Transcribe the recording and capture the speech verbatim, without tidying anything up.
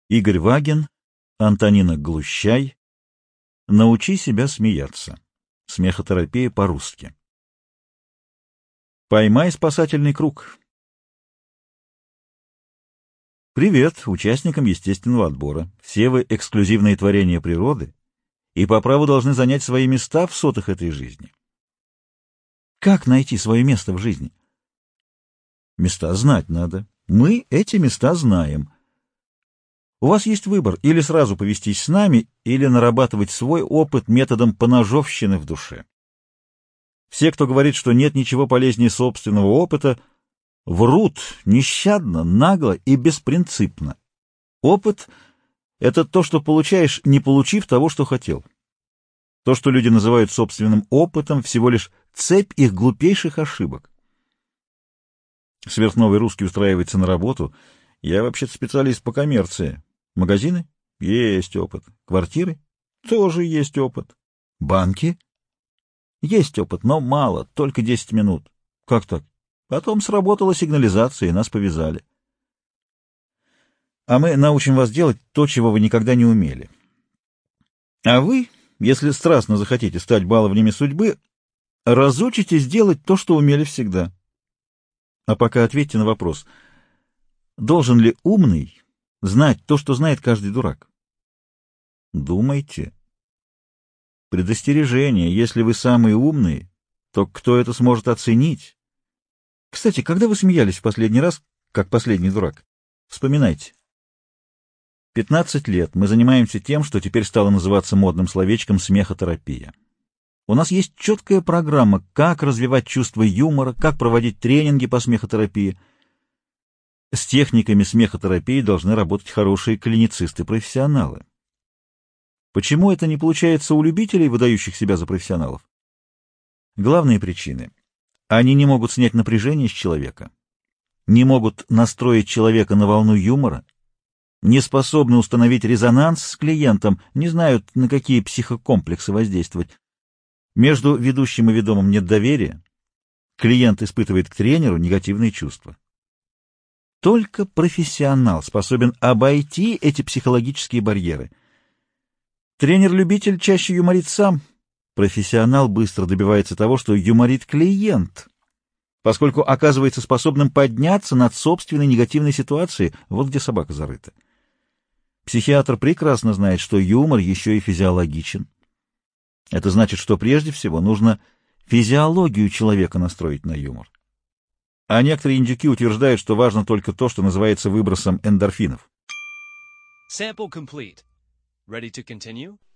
Игорь Вагин, Антонина Глущай. Научи себя смеяться. Смехотерапия по-русски. Поймай спасательный круг. Привет участникам естественного отбора. Все вы эксклюзивные творения природы и по праву должны занять свои места в сотах этой жизни. Как найти свое место в жизни? Места знать надо. Мы эти места знаем. У вас есть выбор: или сразу повестись с нами, или нарабатывать свой опыт методом поножовщины в душе. Все, кто говорит, что нет ничего полезнее собственного опыта, врут нещадно, нагло и беспринципно. Опыт — это то, что получаешь, не получив того, что хотел. То, что люди называют собственным опытом, всего лишь цепь их глупейших ошибок. Сверхновый русский устраивается на работу. Я вообще-то специалист по коммерции. Магазины? Есть опыт. Квартиры? Тоже есть опыт. Банки? Есть опыт, но мало, только десять минут. Как так? Потом сработала сигнализация, и нас повязали. А мы научим вас делать то, чего вы никогда не умели. А вы, если страстно захотите стать баловнями судьбы, разучитесь делать то, что умели всегда. А пока ответьте на вопрос: должен ли умный знать то, что знает каждый дурак? Думайте. Предостережение: если вы самый умный, то кто это сможет оценить? Кстати, когда вы смеялись в последний раз, как последний дурак? Вспоминайте. Пятнадцать лет мы занимаемся тем, что теперь стало называться модным словечком смехотерапия. У нас есть четкая программа, как развивать чувство юмора, как проводить тренинги по смехотерапии. С техниками смехотерапии должны работать хорошие клиницисты-профессионалы. Почему это не получается у любителей, выдающих себя за профессионалов? Главные причины: они не могут снять напряжение с человека, не могут настроить человека на волну юмора, не способны установить резонанс с клиентом, не знают, на какие психокомплексы воздействовать. Между ведущим и ведомым нет доверия, клиент испытывает к тренеру негативные чувства. Только профессионал способен обойти эти психологические барьеры. Тренер-любитель чаще юморит сам, профессионал быстро добивается того, что юморит клиент, поскольку оказывается способным подняться над собственной негативной ситуацией. Вот где собака зарыта. Психиатр прекрасно знает, что юмор еще и физиологичен. Это значит, что прежде всего нужно физиологию человека настроить на юмор. А некоторые индюки утверждают, что важно только то, что называется выбросом эндорфинов. Sample complete. Ready to continue?